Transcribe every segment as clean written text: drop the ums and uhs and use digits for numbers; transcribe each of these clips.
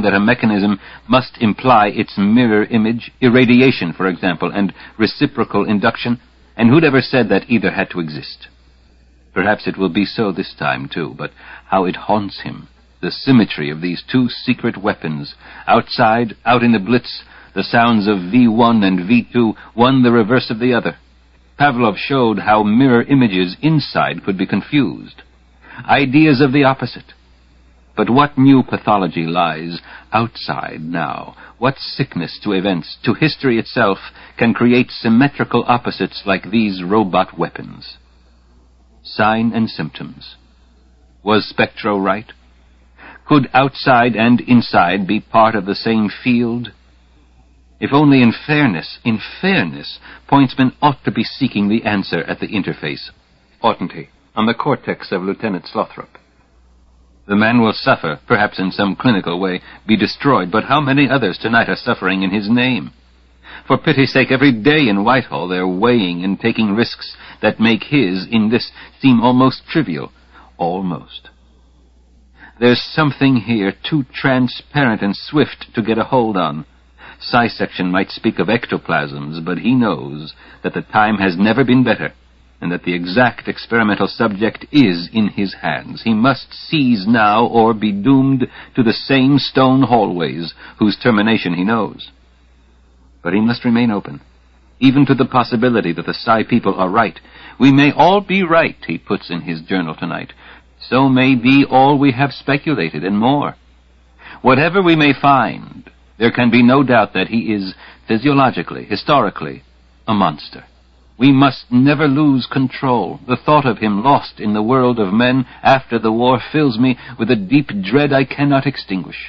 that a mechanism must imply its mirror image, irradiation, for example, and reciprocal induction, and who'd ever said that either had to exist? Perhaps it will be so this time, too, but how it haunts him, the symmetry of these two secret weapons. Outside, out in the blitz, the sounds of V1 and V2, one the reverse of the other. Pavlov showed how mirror images inside could be confused. Ideas of the opposite. But what new pathology lies outside now? What sickness to events, to history itself, can create symmetrical opposites like these robot weapons? Sign and symptoms. Was Spectro right? Could outside and inside be part of the same field? If only in fairness, Pointsman ought to be seeking the answer at the interface, oughtn't he, on the cortex of Lieutenant Slothrop. The man will suffer, perhaps in some clinical way, be destroyed, but how many others tonight are suffering in his name? For pity's sake, every day in Whitehall they're weighing and taking risks that make his, in this, seem almost trivial. Almost. There's something here too transparent and swift to get a hold on. Scissection might speak of ectoplasms, but he knows that the time has never been better, and that the exact experimental subject is in his hands. He must seize now or be doomed to the same stone hallways whose termination he knows. But he must remain open, even to the possibility that the Psi people are right. We may all be right, he puts in his journal tonight. So may be all we have speculated, and more. Whatever we may find, there can be no doubt that he is, physiologically, historically, a monster. We must never lose control. The thought of him lost in the world of men after the war fills me with a deep dread I cannot extinguish.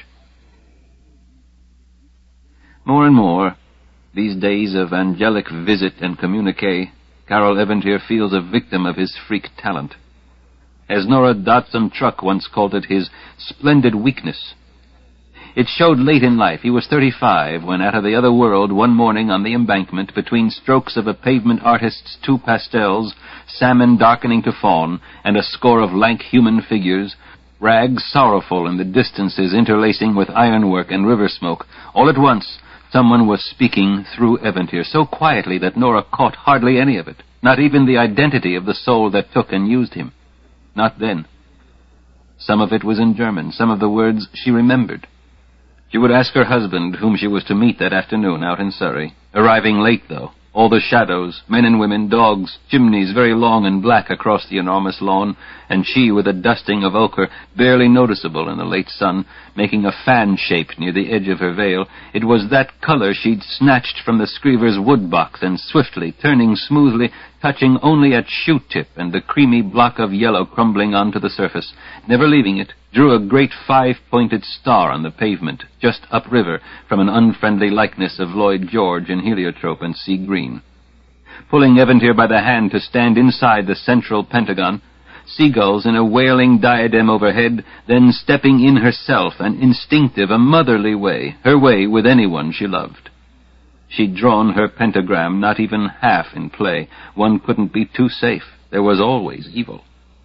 More and more, these days of angelic visit and communique, Carol Eventier feels a victim of his freak talent. As Nora Dodson Truck once called it, his splendid weakness. It showed late in life. He was 35 when out of the other world one morning on the embankment, between strokes of a pavement artist's two pastels, salmon darkening to fawn, and a score of lank human figures, rags sorrowful in the distances interlacing with ironwork and river smoke, all at once someone was speaking through Eventier so quietly that Nora caught hardly any of it, not even the identity of the soul that took and used him. Not then. Some of it was in German, some of the words she remembered. She would ask her husband, whom she was to meet that afternoon out in Surrey, arriving late, though. All the shadows, men and women, dogs, chimneys very long and black across the enormous lawn, and she with a dusting of ochre barely noticeable in the late sun, making a fan shape near the edge of her veil. It was that color she'd snatched from the Screever's wood box, and swiftly, turning smoothly, touching only at shoe-tip and the creamy block of yellow crumbling onto the surface, never leaving it, drew a great five-pointed star on the pavement, just upriver from an unfriendly likeness of Lloyd George in heliotrope and sea green. Pulling Eventier by the hand to stand inside the central pentagon, seagulls in a wailing diadem overhead, then stepping in herself, an instinctive, a motherly way, her way with anyone she loved. She'd drawn her pentagram not even half in play. One couldn't be too safe. There was always evil.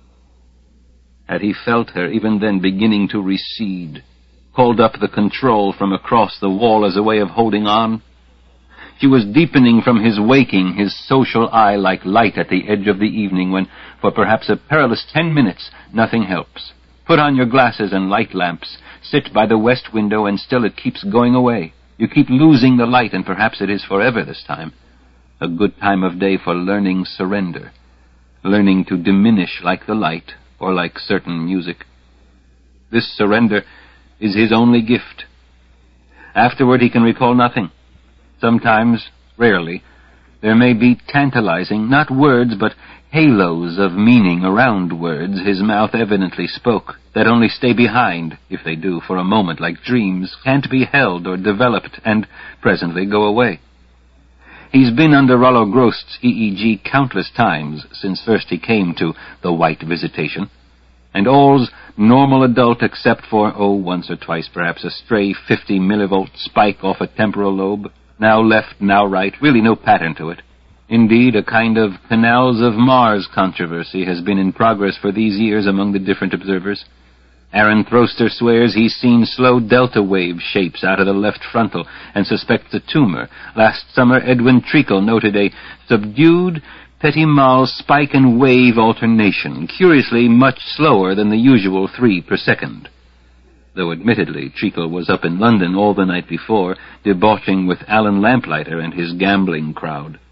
Had he felt her even then beginning to recede, called up the control from across the wall as a way of holding on? She was deepening from his waking, his social eye like light at the edge of the evening when, for perhaps a perilous 10 minutes, nothing helps. Put on your glasses and light lamps, sit by the west window, and still it keeps going away. You keep losing the light, and perhaps it is forever this time. A good time of day for learning surrender, learning to diminish like the light, or like certain music. This surrender is his only gift. Afterward he can recall nothing. Sometimes, rarely, there may be tantalizing, not words, but halos of meaning around words his mouth evidently spoke, that only stay behind, if they do, for a moment, like dreams, can't be held or developed, and presently go away. He's been under Rollo Grost's EEG countless times since first he came to the White Visitation, and all's normal adult except for, once or twice perhaps, a stray 50 millivolt spike off a temporal lobe, now left, now right, really no pattern to it. Indeed, a kind of Canals of Mars controversy has been in progress for these years among the different observers. Aaron Throster swears he's seen slow delta wave shapes out of the left frontal and suspects a tumor. Last summer, Edwin Treacle noted a subdued Petit-Mal spike and wave alternation, curiously much slower than the usual 3 per second. Though admittedly Treacle was up in London all the night before, debauching with Alan Lamplighter and his gambling crowd.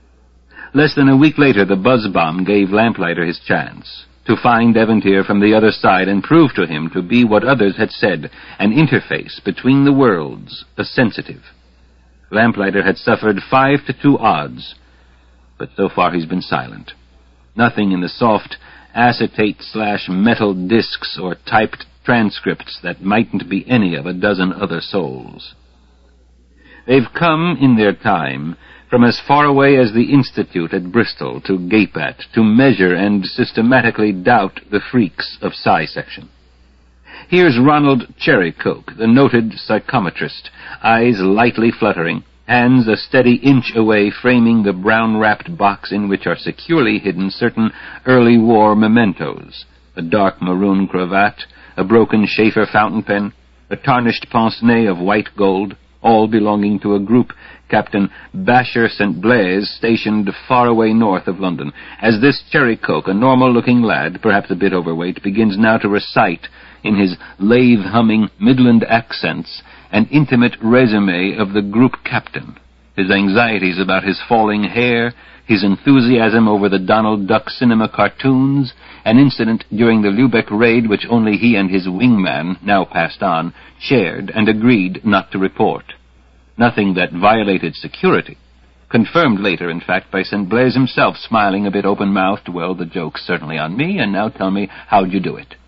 Less than a week later, the buzz bomb gave Lamplighter his chance to find Devontier from the other side and prove to him to be what others had said, an interface between the worlds, a sensitive. Lamplighter had suffered 5-2 odds, but so far he's been silent. Nothing in the soft acetate/metal discs or typed transcripts that mightn't be any of a dozen other souls. They've come, in their time, from as far away as the Institute at Bristol to gape at, to measure and systematically doubt the freaks of psi section. Here's Ronald Cherrycoke, the noted psychometrist, eyes lightly fluttering, hands a steady inch away framing the brown-wrapped box in which are securely hidden certain early war mementos, a dark maroon cravat, a broken Schaefer fountain pen, a tarnished pince-nez of white gold, all belonging to a group Captain Basher St. Blaise, stationed far away north of London. As this Cherrycoke, a normal-looking lad, perhaps a bit overweight, begins now to recite, in his lathe-humming Midland accents, an intimate resume of the group captain, his anxieties about his falling hair, his enthusiasm over the Donald Duck cinema cartoons, an incident during the Lübeck raid which only he and his wingman, now passed on, shared and agreed not to report. Nothing that violated security. Confirmed later, in fact, by St. Blaise himself, smiling a bit open-mouthed, "Well, the joke's certainly on me, and now tell me, how'd you do it?"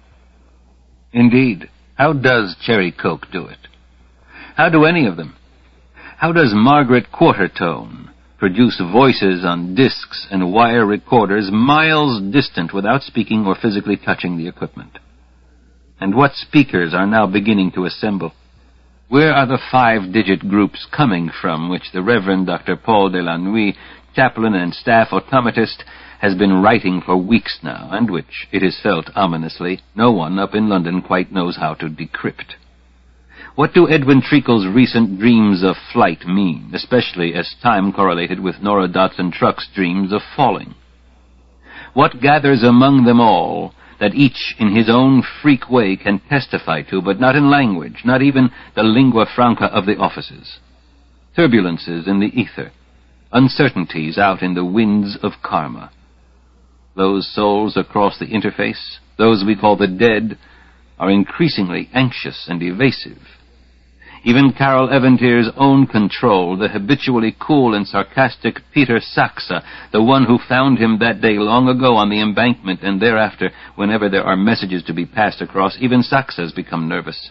Indeed, how does Cherrycoke do it? How do any of them? How does Margaret Quartertone produce voices on discs and wire recorders miles distant without speaking or physically touching the equipment? And what speakers are now beginning to assemble? Where are the 5-digit groups coming from which the Reverend Dr. Paul de la Nuit, chaplain and staff automatist, has been writing for weeks now, and which, it is felt ominously, no one up in London quite knows how to decrypt? What do Edwin Treacle's recent dreams of flight mean, especially as time correlated with Nora Dodson Truck's dreams of falling? What gathers among them all that each in his own freak way can testify to, but not in language, not even the lingua franca of the offices? Turbulences in the ether, uncertainties out in the winds of karma. Those souls across the interface, those we call the dead, are increasingly anxious and evasive. Even Carol Eventier's own control, the habitually cool and sarcastic Peter Saxa, the one who found him that day long ago on the embankment and thereafter, whenever there are messages to be passed across, even Saxa's become nervous.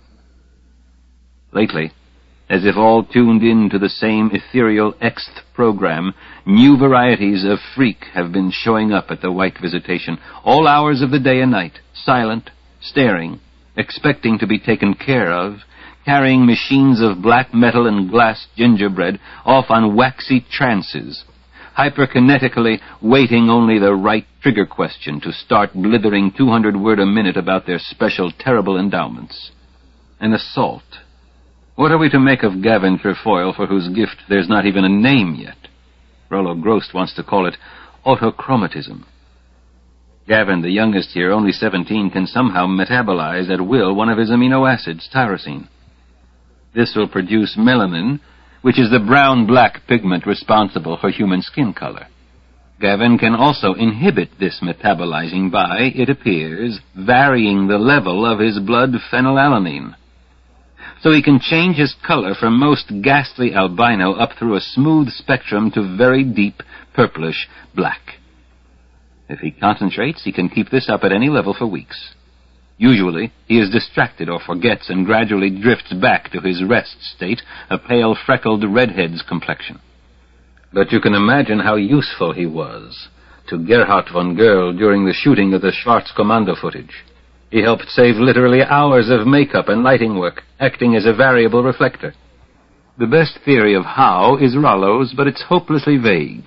Lately, as if all tuned in to the same ethereal Xth program, new varieties of freak have been showing up at the White Visitation, all hours of the day and night, silent, staring, expecting to be taken care of, carrying machines of black metal and glass gingerbread off on waxy trances, hyperkinetically waiting only the right trigger question to start blithering 200 word a minute about their special terrible endowments. An assault. What are we to make of Gavin Trefoil, for whose gift there's not even a name yet? Rollo Grost wants to call it autochromatism. Gavin, the youngest here, only 17, can somehow metabolize at will one of his amino acids, tyrosine. This will produce melanin, which is the brown-black pigment responsible for human skin color. Gavin can also inhibit this metabolizing by, it appears, varying the level of his blood phenylalanine. So he can change his color from most ghastly albino up through a smooth spectrum to very deep purplish black. If he concentrates, he can keep this up at any level for weeks. Usually, he is distracted or forgets and gradually drifts back to his rest state, a pale, freckled redhead's complexion. But you can imagine how useful he was to Gerhard von Goerl during the shooting of the Schwarzkommando footage. He helped save literally hours of makeup and lighting work, acting as a variable reflector. The best theory of how is Rollo's, but it's hopelessly vague.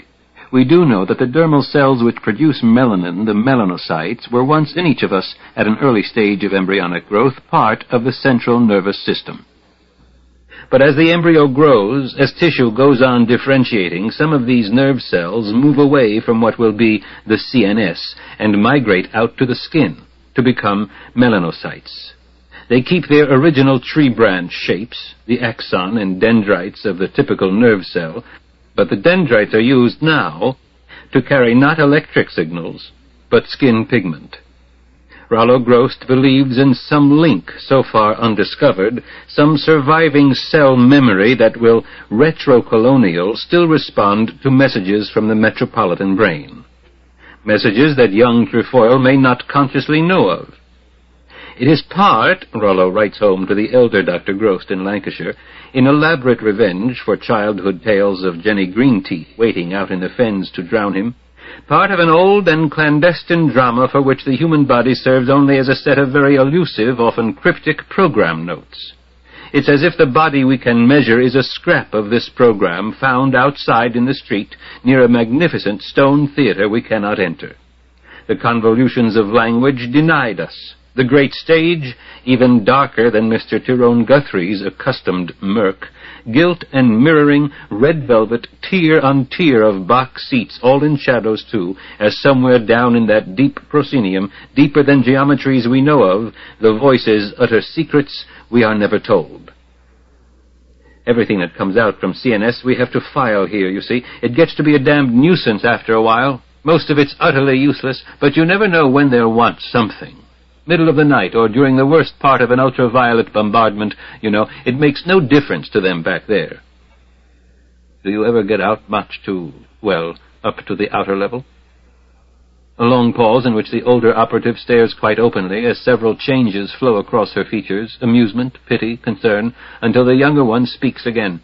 We do know that the dermal cells which produce melanin, the melanocytes, were once in each of us, at an early stage of embryonic growth, part of the central nervous system. But as the embryo grows, as tissue goes on differentiating, some of these nerve cells move away from what will be the CNS and migrate out to the skin to become melanocytes. They keep their original tree branch shapes, the axon and dendrites of the typical nerve cell, but the dendrites are used now to carry not electric signals, but skin pigment. Rollo Grost believes in some link, so far undiscovered, some surviving cell memory that will, retrocolonial, still respond to messages from the metropolitan brain. Messages that young Trefoil may not consciously know of. It is part, Rollo writes home to the elder Dr. Grost in Lancashire, in elaborate revenge for childhood tales of Jenny Greenteeth waiting out in the fens to drown him, part of an old and clandestine drama for which the human body serves only as a set of very elusive, often cryptic program notes. It's as if the body we can measure is a scrap of this program found outside in the street near a magnificent stone theater we cannot enter. The convolutions of language denied us. The great stage, even darker than Mr. Tyrone Guthrie's accustomed murk, gilt and mirroring, red velvet, tier on tier of box seats, all in shadows too, as somewhere down in that deep proscenium, deeper than geometries we know of, the voices utter secrets we are never told. Everything that comes out from CNS we have to file here, you see. It gets to be a damned nuisance after a while. Most of it's utterly useless, but you never know when they'll want something. Middle of the night, or during the worst part of an ultraviolet bombardment, it makes no difference to them back there. Do you ever get out much up to the outer level? A long pause in which the older operative stares quite openly as several changes flow across her features, amusement, pity, concern, until the younger one speaks again.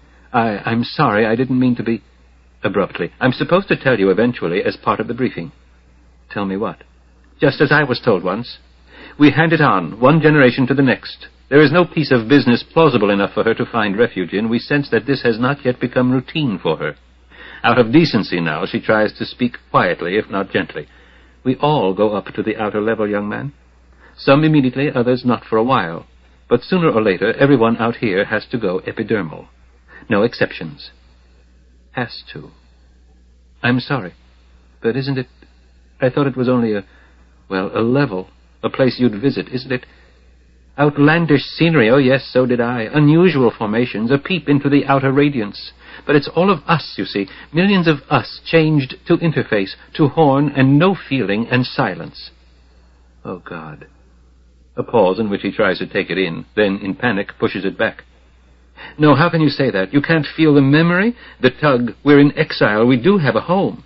I'm sorry, I didn't mean to be... Abruptly. I'm supposed to tell you eventually as part of the briefing. Tell me what? Just as I was told once. We hand it on, one generation to the next. There is no piece of business plausible enough for her to find refuge in. We sense that this has not yet become routine for her. Out of decency now, she tries to speak quietly, if not gently. We all go up to the outer level, young man. Some immediately, others not for a while. But sooner or later, everyone out here has to go epidermal. No exceptions. Has to. I'm sorry, but isn't it... I thought it was only a level, a place you'd visit, isn't it? Outlandish scenery, oh yes, so did I. Unusual formations, a peep into the outer radiance. But it's all of us, you see, millions of us changed to interface, to horn, and no feeling and silence. Oh, God. A pause in which he tries to take it in, then, in panic, pushes it back. No, how can you say that? You can't feel the memory, the tug. We're in exile. We do have a home.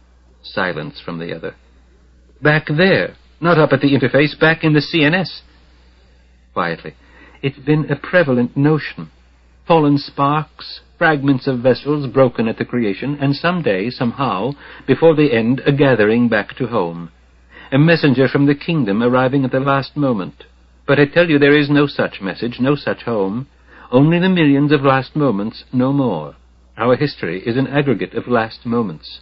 Silence from the other. Back there, not up at the interface, back in the CNS. Quietly. It's been a prevalent notion. Fallen sparks, fragments of vessels broken at the creation, and someday, somehow, before the end, a gathering back to home. A messenger from the kingdom arriving at the last moment. But I tell you, there is no such message, no such home. Only the millions of last moments, no more. Our history is an aggregate of last moments.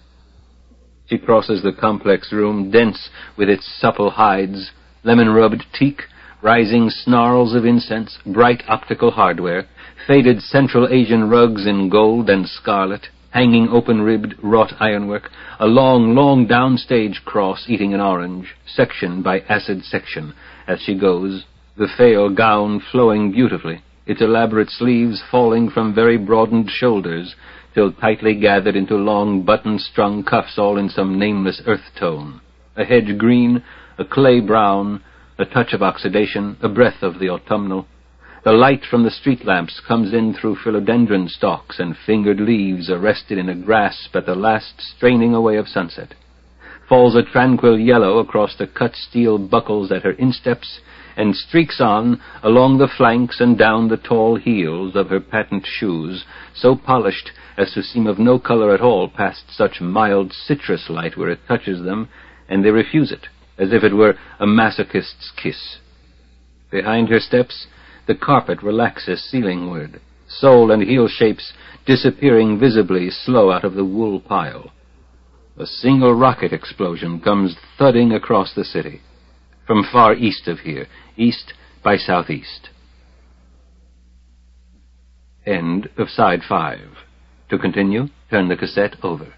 She crosses the complex room, dense with its supple hides, lemon-rubbed teak, rising snarls of incense, bright optical hardware, faded Central Asian rugs in gold and scarlet, hanging open-ribbed wrought ironwork, a long, long downstage cross eating an orange, section by acid section, as she goes, the fail gown flowing beautifully, its elaborate sleeves falling from very broadened shoulders, till tightly gathered into long button-strung cuffs all in some nameless earth tone, a hedge green, a clay brown, a touch of oxidation, a breath of the autumnal. The light from the street lamps comes in through philodendron stalks and fingered leaves arrested in a grasp at the last straining away of sunset. Falls a tranquil yellow across the cut steel buckles at her insteps, and streaks on along the flanks and down the tall heels of her patent shoes, so polished as to seem of no color at all past such mild citrus light where it touches them, and they refuse it, as if it were a masochist's kiss. Behind her steps, the carpet relaxes ceilingward, sole and heel shapes disappearing visibly slow out of the wool pile. A single rocket explosion comes thudding across the city, from far east of here, east by southeast. End of side 5. To continue, turn the cassette over.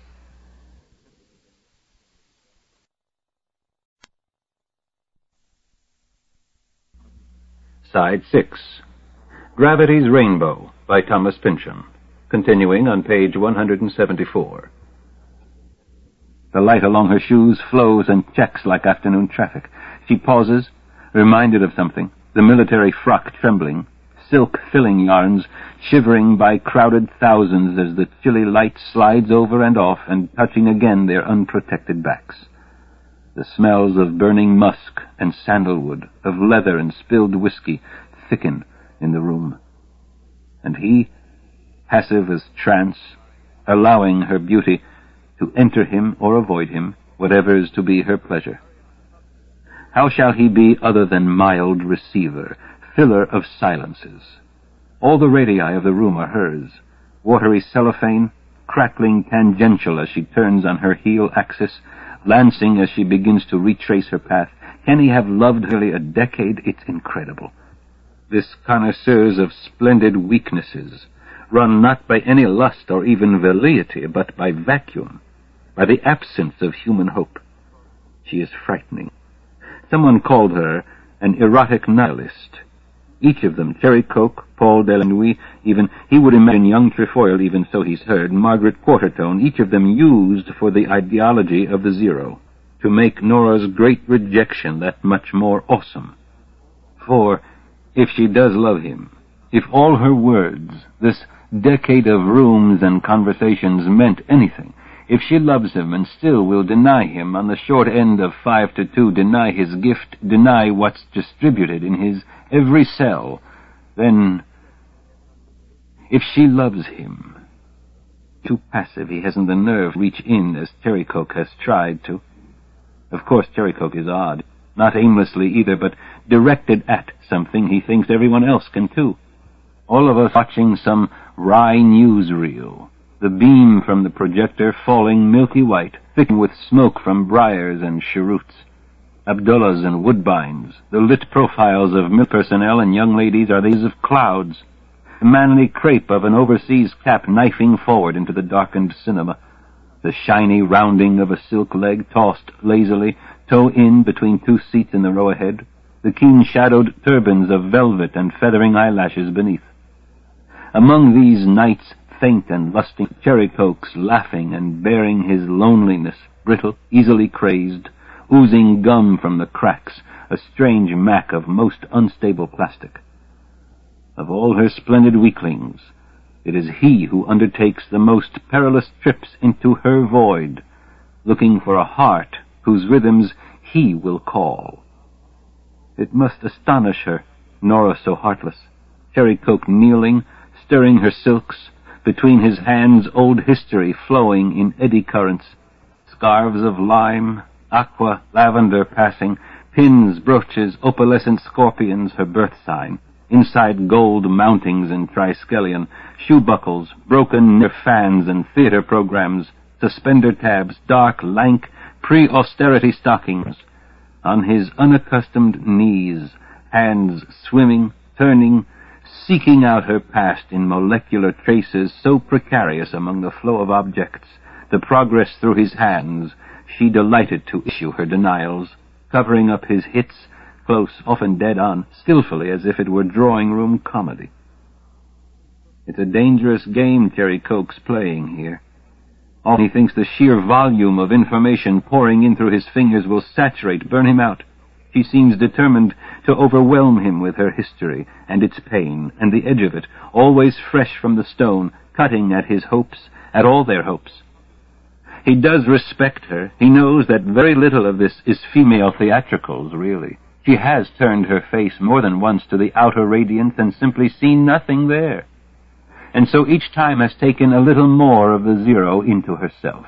Side 6. Gravity's Rainbow by Thomas Pynchon. Continuing on page 174. The light along her shoes flows and checks like afternoon traffic. She pauses, reminded of something, the military frock trembling, silk filling yarns shivering by crowded thousands as the chilly light slides over and off and touching again their unprotected backs. The smells of burning musk and sandalwood, of leather and spilled whiskey, thicken in the room. And he, passive as trance, allowing her beauty to enter him or avoid him, whatever is to be her pleasure. How shall he be other than mild receiver, filler of silences? All the radii of the room are hers, watery cellophane, crackling tangential as she turns on her heel axis, lancing as she begins to retrace her path. Can he have loved her a decade? It's incredible. This connoisseurs of splendid weaknesses, run not by any lust or even velleity, but by vacuum, by the absence of human hope. She is frightening. Someone called her an erotic nihilist. Each of them, Cherry Coke, Paul Delannoy, even, he would imagine young Trefoil, even so he's heard, Margaret Quartertone, each of them used for the ideology of the zero, to make Nora's great rejection that much more awesome. For, if she does love him, if all her words, this decade of rooms and conversations meant anything, if she loves him and still will deny him on the short end of 5 to 2, deny his gift, deny what's distributed in his every cell, then, if she loves him, too passive, he hasn't the nerve to reach in as Cherrycoke has tried to. Of course, Cherrycoke is odd, not aimlessly either, but directed at something he thinks everyone else can too. All of us watching some wry newsreel, the beam from the projector falling milky white, thick with smoke from briars and cheroots, Abdullahs and woodbines. The lit profiles of military personnel and young ladies are these of clouds. The manly crepe of an overseas cap knifing forward into the darkened cinema. The shiny rounding of a silk leg tossed lazily, toe in between 2 seats in the row ahead. The keen-shadowed turbans of velvet and feathering eyelashes beneath. Among these knights, faint and lusting, Cherrycoke's laughing and bearing his loneliness, brittle, easily crazed, oozing gum from the cracks, a strange mack of most unstable plastic. Of all her splendid weaklings, it is he who undertakes the most perilous trips into her void, looking for a heart whose rhythms he will call. It must astonish her, Nora so heartless, Cherrycoke kneeling, stirring her silks, between his hands old history flowing in eddy currents, scarves of lime, aqua, lavender passing, pins, brooches, opalescent scorpions, her birth sign, inside gold mountings in triskelion, shoe buckles, broken near fans and theater programs, suspender tabs, dark, lank, pre-austerity stockings. On his unaccustomed knees, hands swimming, turning, seeking out her past in molecular traces so precarious among the flow of objects, the progress through his hands, she delighted to issue her denials, covering up his hits, close, often dead on, skillfully as if it were drawing-room comedy. It's a dangerous game Cherrycoke's playing here. Often he thinks the sheer volume of information pouring in through his fingers will saturate, burn him out. She seems determined to overwhelm him with her history and its pain, and the edge of it, always fresh from the stone, cutting at his hopes, at all their hopes. He does respect her. He knows that very little of this is female theatricals, really. She has turned her face more than once to the outer radiance and simply seen nothing there, and so each time has taken a little more of the zero into herself.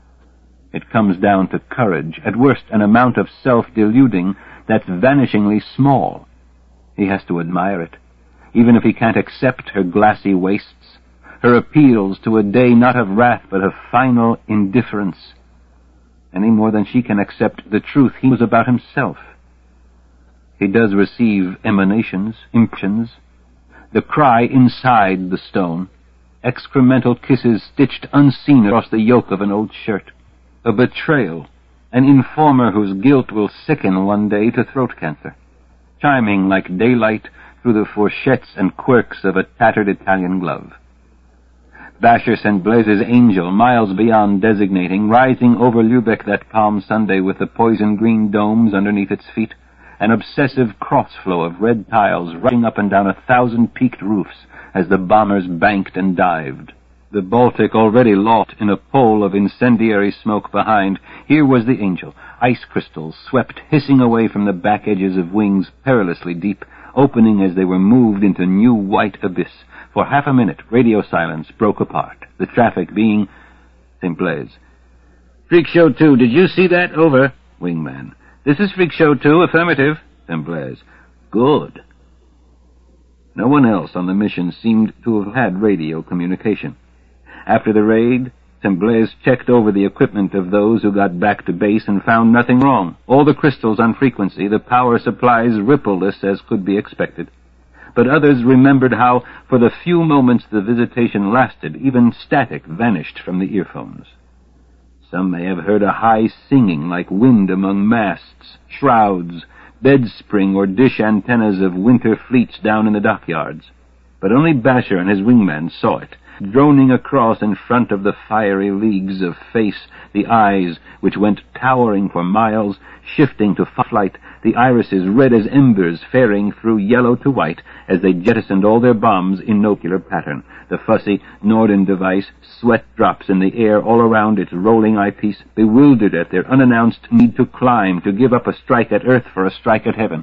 It comes down to courage, at worst an amount of self-deluding that's vanishingly small. He has to admire it, even if he can't accept her glassy waists, her appeals to a day not of wrath but of final indifference. any more than she can accept the truth he was about himself. He does receive emanations, impressions, the cry inside the stone, excremental kisses stitched unseen across the yoke of an old shirt, a betrayal, an informer whose guilt will sicken one day to throat cancer, chiming like daylight through the fourchettes and quirks of a tattered Italian glove. Basher St. Blaise's angel, miles beyond designating, rising over Lübeck that calm Sunday with the poison-green domes underneath its feet, an obsessive cross-flow of red tiles rushing up and down 1,000 peaked roofs as the bombers banked and dived. The Baltic already lost in a pole of incendiary smoke behind. Here was the angel, ice crystals swept hissing away from the back edges of wings perilously deep, opening as they were moved into new white abyss. For half a minute, radio silence broke apart, the traffic being St. Blaise. Freak Show 2, did you see that? Over. Wingman. This is Freak Show 2, affirmative. St. Blaise. Good. No one else on the mission seemed to have had radio communication. After the raid, St. Blaise checked over the equipment of those who got back to base and found nothing wrong. All the crystals on frequency, the power supplies rippleless as could be expected. But others remembered how, for the few moments the visitation lasted, even static vanished from the earphones. Some may have heard a high singing like wind among masts, shrouds, bedspring or dish antennas of winter fleets down in the dockyards. But only Basher and his wingman saw it, droning across in front of the fiery leagues of face, the eyes, which went towering for miles, shifting to flight, the irises red as embers faring through yellow to white as they jettisoned all their bombs in nocular pattern. The fussy Norden device, sweat drops in the air all around its rolling eyepiece, bewildered at their unannounced need to climb, to give up a strike at Earth for a strike at heaven.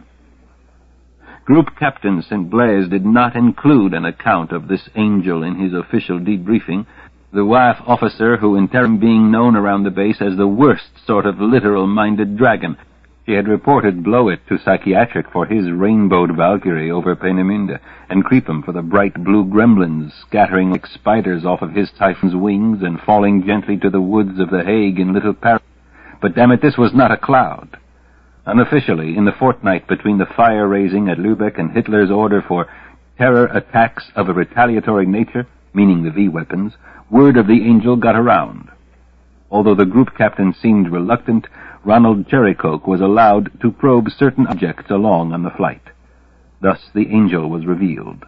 Group Captain St. Blaise did not include an account of this angel in his official debriefing, the WAF officer who in term being known around the base as the worst sort of literal-minded dragon. He had reported Blowit to psychiatric for his rainbowed Valkyrie over Peenemünde, and Creepum for the bright blue gremlins scattering like spiders off of his Typhon's wings and falling gently to the woods of the Hague in Little Paris. But damn it, this was not a cloud. Unofficially, in the fortnight between the fire-raising at Lübeck and Hitler's order for terror attacks of a retaliatory nature, meaning the V-weapons, word of the angel got around. Although the group captain seemed reluctant, Ronald Cherrycoke was allowed to probe certain objects along on the flight. Thus the angel was revealed.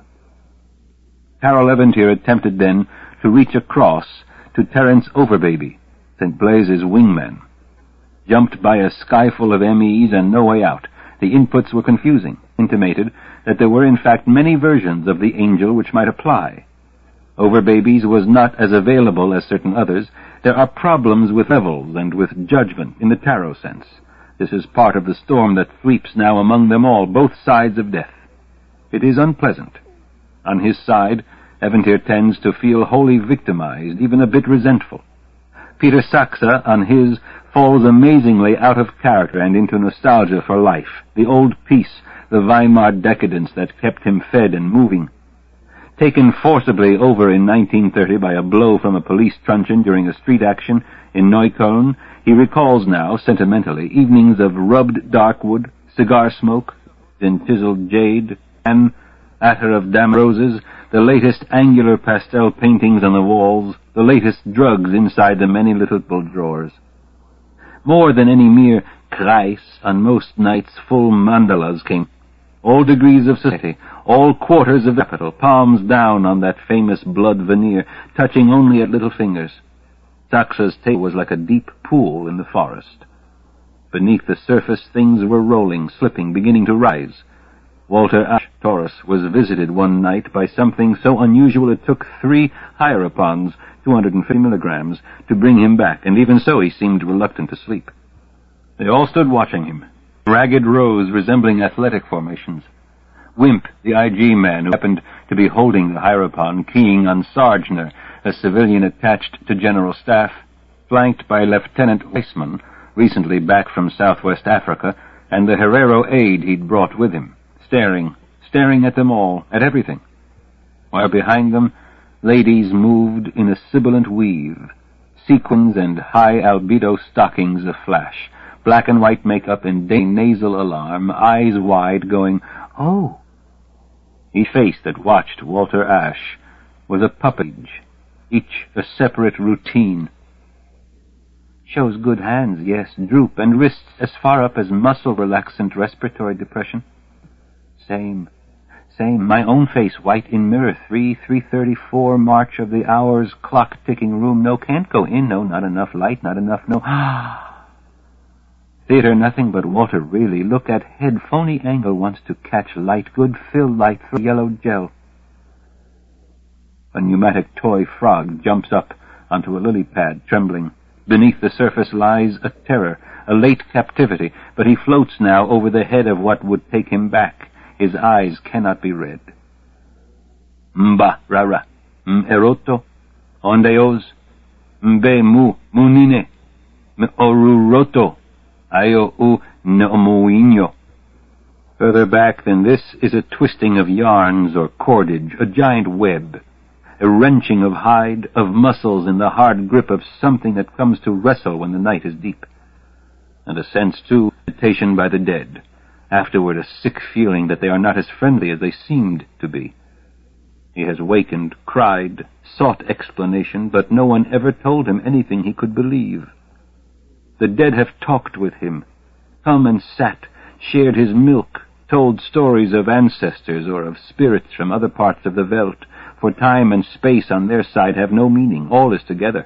Carol Eventier attempted then to reach across to Terence Overbaby, St. Blaise's wingman. Jumped by a skyful of MEs and no way out. The inputs were confusing, intimated that there were in fact many versions of the angel which might apply. Overbaby's was not as available as certain others. There are problems with levels and with judgment in the tarot sense. This is part of the storm that sweeps now among them all, both sides of death. It is unpleasant. On his side, Eventier tends to feel wholly victimized, even a bit resentful. Peter Saxe, on his, falls amazingly out of character and into nostalgia for life, the old peace, the Weimar decadence that kept him fed and moving. Taken forcibly over in 1930 by a blow from a police truncheon during a street action in Neukölln, he recalls now, sentimentally, evenings of rubbed darkwood, cigar smoke, then chiseled jade, and attar of dam roses, the latest angular pastel paintings on the walls, the latest drugs inside the many little drawers. More than any mere Kreis, on most nights full mandalas came. All degrees of society, all quarters of the capital, palms down on that famous blood veneer, touching only at little fingers. Saxe's table was like a deep pool in the forest. Beneath the surface things were rolling, slipping, beginning to rise. Walter Ash, Taurus, was visited one night by something so unusual it took 3 hierapons, 250 milligrams, to bring him back, and even so he seemed reluctant to sleep. They all stood watching him, ragged rows resembling athletic formations. Wimp, the IG man who happened to be holding the hierapon, keying on Sargner, a civilian attached to General Staff, flanked by Lieutenant Weissman, recently back from Southwest Africa, and the Herero aide he'd brought with him, staring at them all, at everything, while behind them ladies moved in a sibilant weave, sequins and high albedo stockings aflash, black and white makeup and nasal alarm, eyes wide, going, "Oh!" Each face that watched Walter Ash was a puppet, each a separate routine. Shows good hands, yes, droop, and wrists as far up as muscle-relaxant respiratory depression. Same. My own face white in mirror, 3:34 march of the hours, clock-ticking room. No, can't go in, no, not enough light, not enough, no. Theater, nothing but Walter, really. Look at head, phony angle wants to catch light, good fill light through yellow gel. A pneumatic toy frog jumps up onto a lily pad, trembling. Beneath the surface lies a terror, a late captivity, but he floats now over the head of what would take him back. His eyes cannot be read. Mba rara, eroto, ondeos, mbe munine, oruroto, ayo u neomuinyo. Further back than this is a twisting of yarns or cordage, a giant web, a wrenching of hide, of muscles in the hard grip of something that comes to wrestle when the night is deep. And a sense, too, of meditation by the dead. Afterward, a sick feeling that they are not as friendly as they seemed to be. He has wakened, cried, sought explanation, but no one ever told him anything he could believe. The dead have talked with him, come and sat, shared his milk, told stories of ancestors or of spirits from other parts of the veldt, for time and space on their side have no meaning. All is together.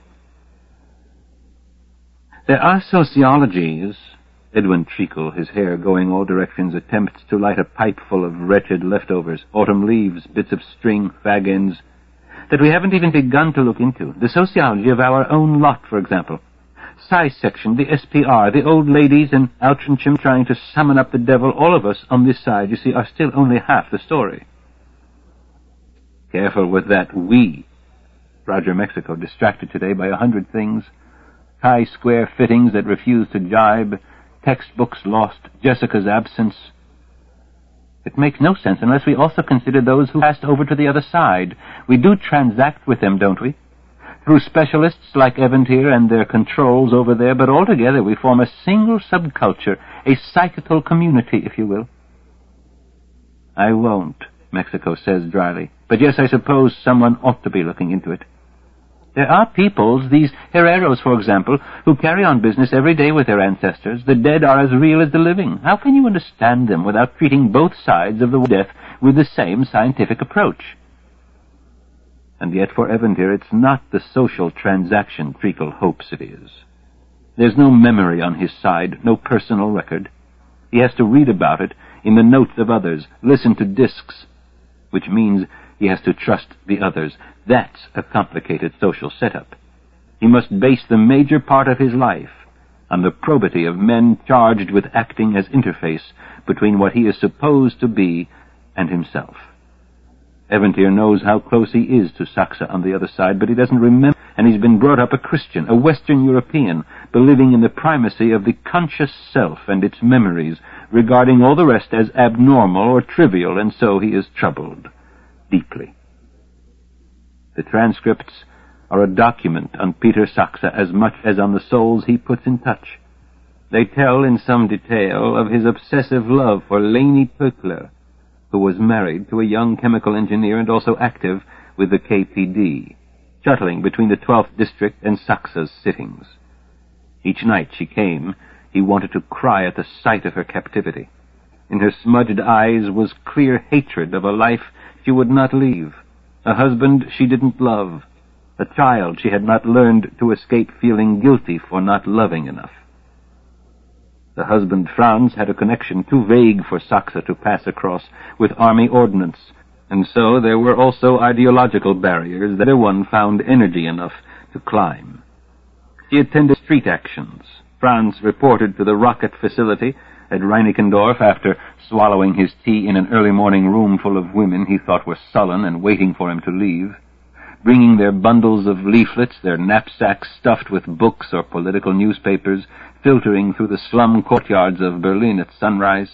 There are sociologies. Edwin Treacle, his hair going all directions, attempts to light a pipe full of wretched leftovers, autumn leaves, bits of string, fag ends, that we haven't even begun to look into. The sociology of our own lot, for example. Psi section, the SPR, the old ladies and Outranchim trying to summon up the devil. All of us on this side, you see, are still only half the story. Careful with that we. Roger Mexico, distracted today by 100 things. Chi-square fittings that refuse to jibe. Textbooks lost, Jessica's absence. It makes no sense unless we also consider those who passed over to the other side. We do transact with them, don't we? Through specialists like Eventyr and their controls over there, but altogether we form a single subculture, a psychical community, if you will. I won't, Mexico says dryly. But yes, I suppose someone ought to be looking into it. There are peoples, these Herreros, for example, who carry on business every day with their ancestors. The dead are as real as the living. How can you understand them without treating both sides of the death with the same scientific approach? And yet for Eventyr, it's not the social transaction Treacle hopes it is. There's no memory on his side, no personal record. He has to read about it in the notes of others, listen to discs, which means he has to trust the others. That's a complicated social setup. He must base the major part of his life on the probity of men charged with acting as interface between what he is supposed to be and himself. Eventyr knows how close he is to Saxa on the other side, but he doesn't remember, and he's been brought up a Christian, a Western European, believing in the primacy of the conscious self and its memories, regarding all the rest as abnormal or trivial, and so he is troubled deeply. The transcripts are a document on Peter Saxa as much as on the souls he puts in touch. They tell in some detail of his obsessive love for Leni Pöckler, who was married to a young chemical engineer and also active with the KPD, shuttling between the 12th District and Saxa's sittings. Each night she came, he wanted to cry at the sight of her captivity. In her smudged eyes was clear hatred of a life she would not leave, a husband she didn't love, a child she had not learned to escape feeling guilty for not loving enough. The husband, Franz, had a connection too vague for Saxa to pass across with army ordnance, and so there were also ideological barriers that one found energy enough to climb. She attended street actions. Franz reported to the rocket facility at Reinickendorf after swallowing his tea in an early morning room full of women he thought were sullen and waiting for him to leave, bringing their bundles of leaflets, their knapsacks stuffed with books or political newspapers, filtering through the slum courtyards of Berlin at sunrise.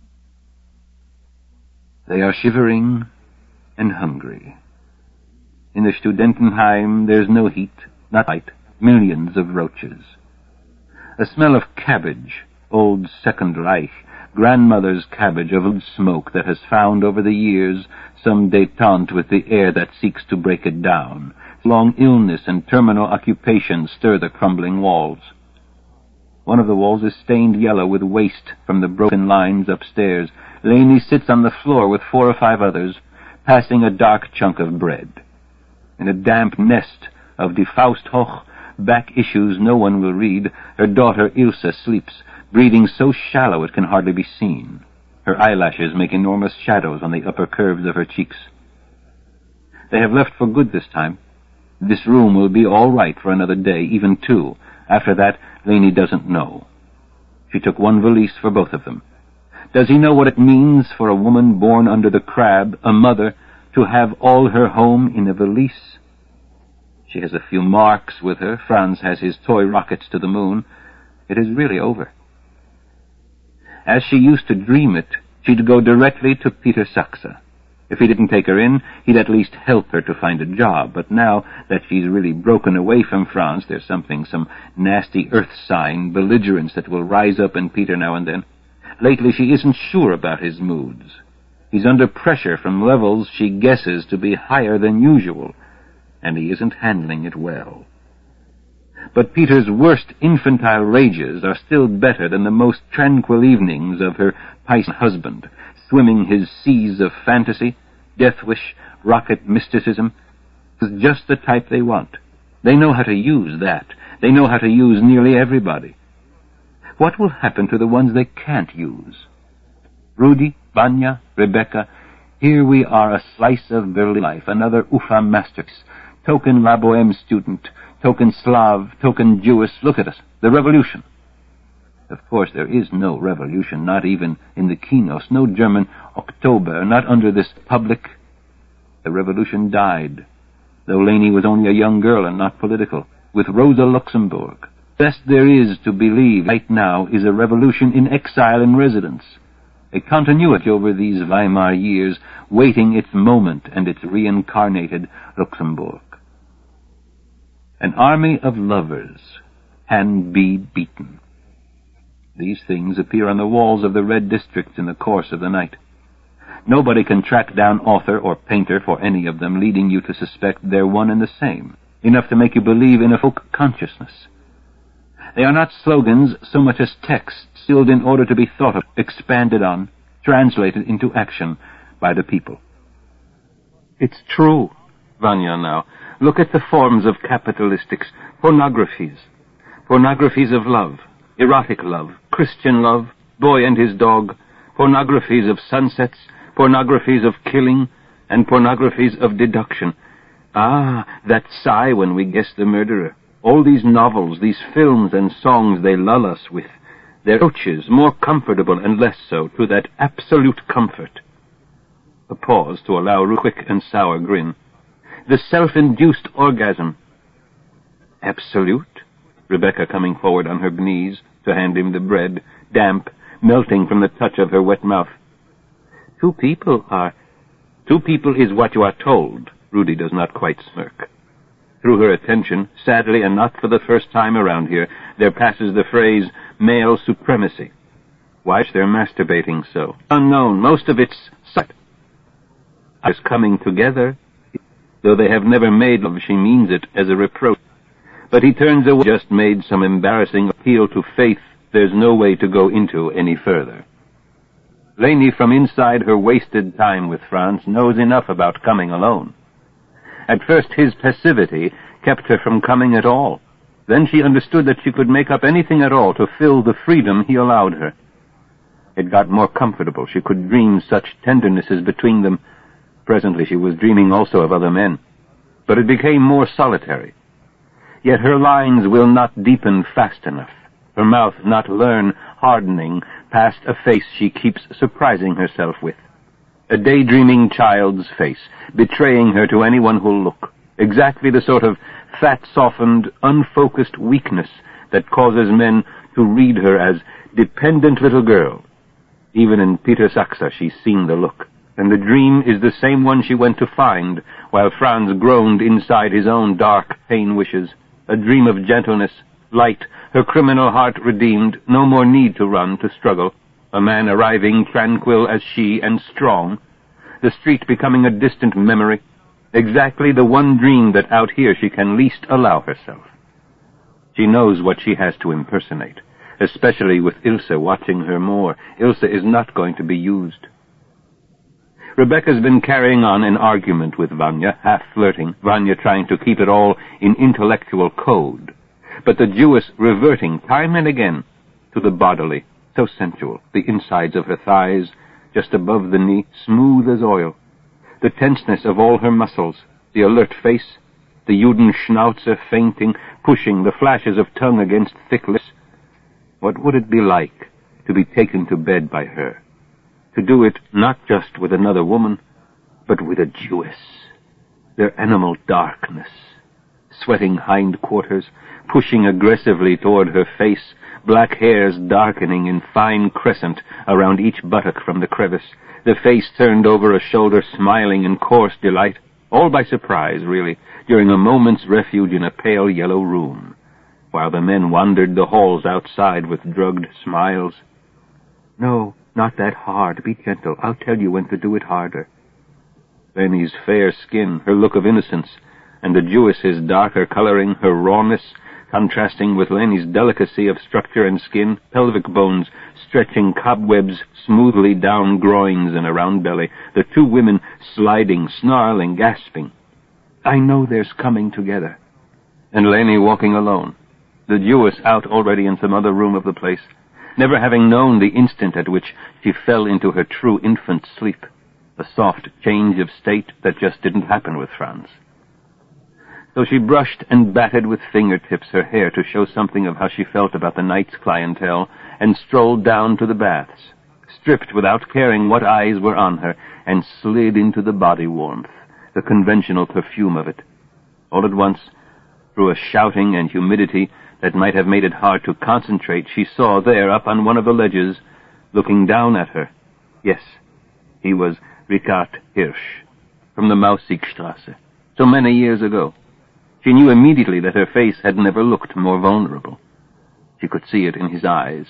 They are shivering and hungry. In the Studentenheim there's no heat, not light, millions of roaches. A smell of cabbage, old Second Reich, grandmother's cabbage of old smoke that has found over the years some détente with the air that seeks to break it down. Long illness and terminal occupation stir the crumbling walls. One of the walls is stained yellow with waste from the broken lines upstairs. Leni sits on the floor with 4 or 5 others, passing a dark chunk of bread. In a damp nest of Die Fausthoch back issues no one will read, her daughter Ilse sleeps, breathing so shallow it can hardly be seen. Her eyelashes make enormous shadows on the upper curves of her cheeks. They have left for good this time. This room will be all right for another day, even 2. After that, Leni doesn't know. She took 1 valise for both of them. Does he know what it means for a woman born under the crab, a mother, to have all her home in a valise? She has a few marks with her. Franz has his toy rockets to the moon. It is really over. As she used to dream it, she'd go directly to Peter Saxa. If he didn't take her in, he'd at least help her to find a job. But now that she's really broken away from Franz, there's some nasty earth sign, belligerence that will rise up in Peter now and then. Lately she isn't sure about his moods. He's under pressure from levels she guesses to be higher than usual, and he isn't handling it well. But Peter's worst infantile rages are still better than the most tranquil evenings of her Piscean husband, swimming his seas of fantasy, death wish, rocket mysticism. Is just the type they want. They know how to use that. They know how to use nearly everybody. What will happen to the ones they can't use? Rudy, Vanya, Rebecca, here we are, a slice of Berlin life, another Ufa masterpiece, token La Boheme student, token Slav, token Jewess. Look at us, the revolution. Of course, there is no revolution, not even in the Kinos, no German October, not under this public. The revolution died, though Leni was only a young girl and not political, with Rosa Luxemburg. Best there is to believe right now is a revolution in exile and residence, a continuity over these Weimar years, waiting its moment and its reincarnated Luxembourg. An army of lovers can be beaten. These things appear on the walls of the red districts in the course of the night. Nobody can track down author or painter for any of them, leading you to suspect they're one and the same, enough to make you believe in a folk consciousness. They are not slogans so much as texts, sealed in order to be thought of, expanded on, translated into action by the people. It's true, Vanya, now. Look at the forms of capitalistics, pornographies of love, erotic love, Christian love, boy and his dog, pornographies of sunsets, pornographies of killing, and pornographies of deduction. Ah, that sigh when we guess the murderer. All these novels, these films and songs they lull us with, their approaches, more comfortable and less so, to that absolute comfort. A pause to allow a quick and sour grin. The self-induced orgasm. Absolute? Rebecca coming forward on her knees to hand him the bread, damp, melting from the touch of her wet mouth. Two people is what you are told. Rudy does not quite smirk. Through her attention, sadly and not for the first time around here, there passes the phrase, male supremacy. Why's they're masturbating so? Unknown, most of it's sight. Is coming together. Though they have never made love, she means it as a reproach. But he turns away, just made some embarrassing appeal to faith there's no way to go into any further. Leni, from inside her wasted time with Franz, knows enough about coming alone. At first his passivity kept her from coming at all. Then she understood that she could make up anything at all to fill the freedom he allowed her. It got more comfortable. She could dream such tendernesses between them. Presently she was dreaming also of other men. But it became more solitary. Yet her lines will not deepen fast enough, her mouth not learn hardening past a face she keeps surprising herself with. A daydreaming child's face, betraying her to anyone who'll look. Exactly the sort of fat-softened, unfocused weakness that causes men to read her as dependent little girl. Even in Peter Saxa she's seen the look. And the dream is the same one she went to find, while Franz groaned inside his own dark pain wishes. A dream of gentleness, light, her criminal heart redeemed, no more need to run, to struggle. A man arriving tranquil as she and strong. The street becoming a distant memory. Exactly the one dream that out here she can least allow herself. She knows what she has to impersonate, especially with Ilse watching her more. Ilse is not going to be used. Rebecca's been carrying on an argument with Vanya, half flirting, Vanya trying to keep it all in intellectual code, but the Jewess reverting time and again to the bodily, so sensual, the insides of her thighs, just above the knee, smooth as oil, the tenseness of all her muscles, the alert face, the Judenschnauzer fainting, pushing, the flashes of tongue against thick lips. What would it be like to be taken to bed by her? To do it not just with another woman, but with a Jewess. Their animal darkness, sweating hindquarters, pushing aggressively toward her face, black hairs darkening in fine crescent around each buttock from the crevice, the face turned over a shoulder, smiling in coarse delight, all by surprise, really, during a moment's refuge in a pale yellow room, while the men wandered the halls outside with drugged smiles. No, not that hard. Be gentle. I'll tell you when to do it harder. Leni's fair skin, her look of innocence, and the Jewess's darker coloring, her rawness, contrasting with Leni's delicacy of structure and skin, pelvic bones stretching cobwebs smoothly down groins and around belly, the two women sliding, snarling, gasping. I know there's coming together. And Leni walking alone, the Jewess out already in some other room of the place, never having known the instant at which she fell into her true infant sleep, a soft change of state that just didn't happen with Franz. So she brushed and batted with fingertips her hair to show something of how she felt about the night's clientele, and strolled down to the baths, stripped without caring what eyes were on her, and slid into the body warmth, the conventional perfume of it. All at once, through a shouting and humidity that might have made it hard to concentrate, she saw there, up on one of the ledges, looking down at her. Yes, he was Richard Hirsch, from the Mausigstrasse, so many years ago. She knew immediately that her face had never looked more vulnerable. She could see it in his eyes.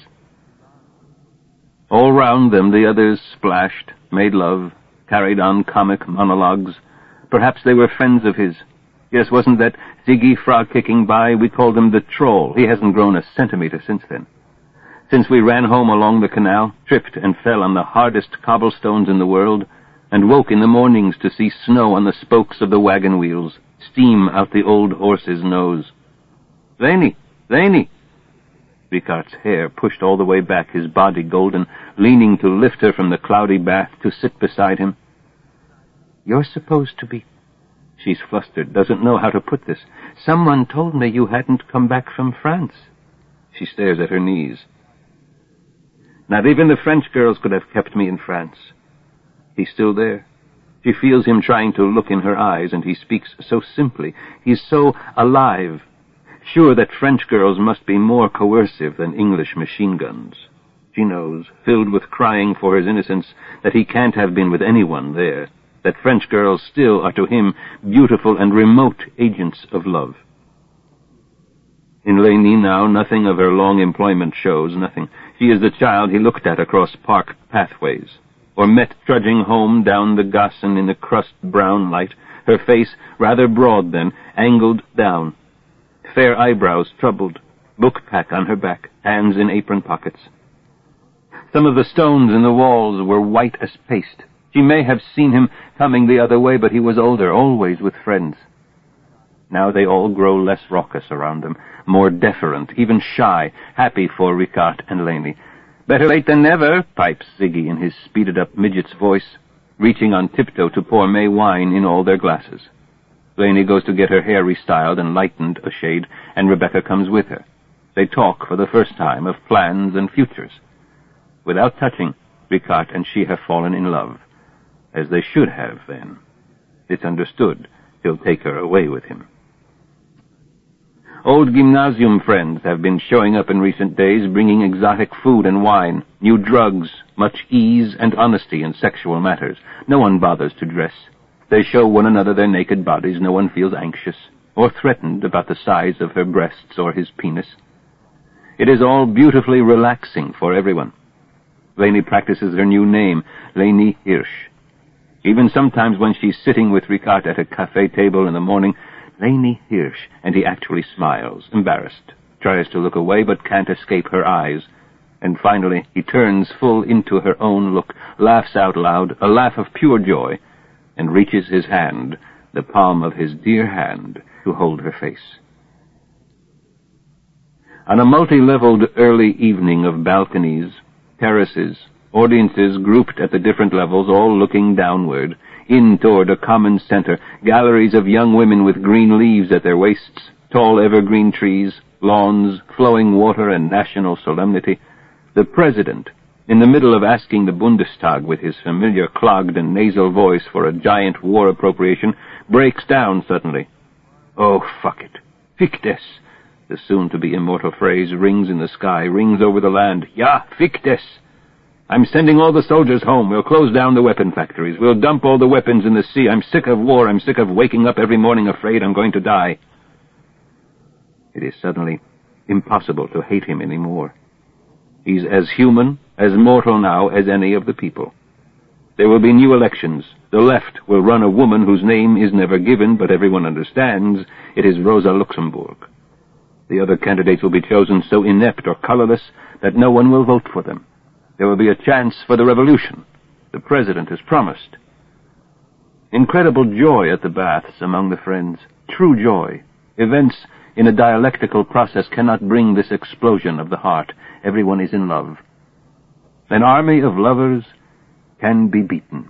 All round them the others splashed, made love, carried on comic monologues. Perhaps they were friends of his. Yes, wasn't that Ziggy frog kicking by? We called him the Troll. He hasn't grown a centimeter since then. Since we ran home along the canal, tripped and fell on the hardest cobblestones in the world, and woke in the mornings to see snow on the spokes of the wagon wheels, steam out the old horse's nose. Leni! Leni! Richard's hair pushed all the way back, his body golden, leaning to lift her from the cloudy bath to sit beside him. You're supposed to be... She's flustered, doesn't know how to put this. Someone told me you hadn't come back from France. She stares at her knees. Not even the French girls could have kept me in France. He's still there. She feels him trying to look in her eyes, and he speaks so simply. He's so alive. Sure that French girls must be more coercive than English machine guns. She knows, filled with crying for his innocence, that he can't have been with anyone there, that French girls still are to him beautiful and remote agents of love. In Leni now, nothing of her long employment shows, nothing. She is the child he looked at across park pathways, or met trudging home down the Gassen in the crust-brown light, her face rather broad then, angled down, fair eyebrows troubled, book pack on her back, hands in apron pockets. Some of the stones in the walls were white as paste. She may have seen him coming the other way, but he was older, always with friends. Now they all grow less raucous around them, more deferent, even shy, happy for Richard and Leni. Better late than never, pipes Ziggy in his speeded-up midget's voice, reaching on tiptoe to pour May wine in all their glasses. Leni goes to get her hair restyled and lightened a shade, and Rebecca comes with her. They talk for the first time of plans and futures. Without touching, Richard and she have fallen in love, as they should have then. It's understood he'll take her away with him. Old gymnasium friends have been showing up in recent days, bringing exotic food and wine, new drugs, much ease and honesty in sexual matters. No one bothers to dress. They show one another their naked bodies. No one feels anxious or threatened about the size of her breasts or his penis. It is all beautifully relaxing for everyone. Lainey practices her new name, Lainey Hirsch. Even sometimes when she's sitting with Ricard at a cafe table in the morning, Lainey Hirsch, and he actually smiles, embarrassed, tries to look away but can't escape her eyes, and finally he turns full into her own look, laughs out loud, a laugh of pure joy, and reaches his hand, the palm of his dear hand, to hold her face. On a multi-leveled early evening of balconies, terraces, audiences grouped at the different levels, all looking downward, in toward a common center, galleries of young women with green leaves at their waists, tall evergreen trees, lawns, flowing water, and national solemnity, the president, in the middle of asking the Bundestag with his familiar clogged and nasal voice for a giant war appropriation, breaks down suddenly. "Oh, fuck it. Fick des." The soon-to-be immortal phrase rings in the sky, rings over the land. "Ja, fick des. I'm sending all the soldiers home. We'll close down the weapon factories. We'll dump all the weapons in the sea. I'm sick of war. I'm sick of waking up every morning afraid I'm going to die." It is suddenly impossible to hate him anymore. He's as human, as mortal now as any of the people. There will be new elections. The left will run a woman whose name is never given, but everyone understands it is Rosa Luxemburg. The other candidates will be chosen so inept or colorless that no one will vote for them. There will be a chance for the revolution. The president has promised. Incredible joy at the baths among the friends. True joy. Events in a dialectical process cannot bring this explosion of the heart. Everyone is in love. An army of lovers can be beaten.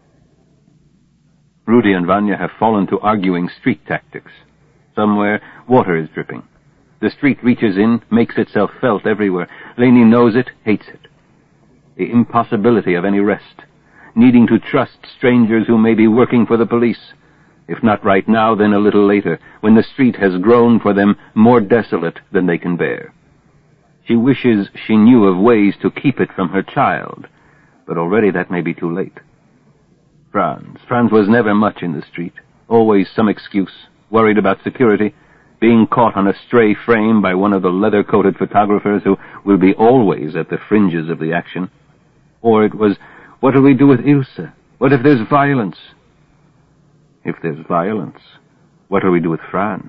Rudy and Vanya have fallen to arguing street tactics. Somewhere, water is dripping. The street reaches in, makes itself felt everywhere. Lainey knows it, hates it. The impossibility of any rest. Needing to trust strangers who may be working for the police. If not right now, then a little later, when the street has grown for them more desolate than they can bear. She wishes she knew of ways to keep it from her child, but already that may be too late. Franz was never much in the street, always some excuse, worried about security, being caught on a stray frame by one of the leather-coated photographers who will be always at the fringes of the action. Or it was, what do we do with Ilse? What if there's violence? If there's violence, what do we do with Franz?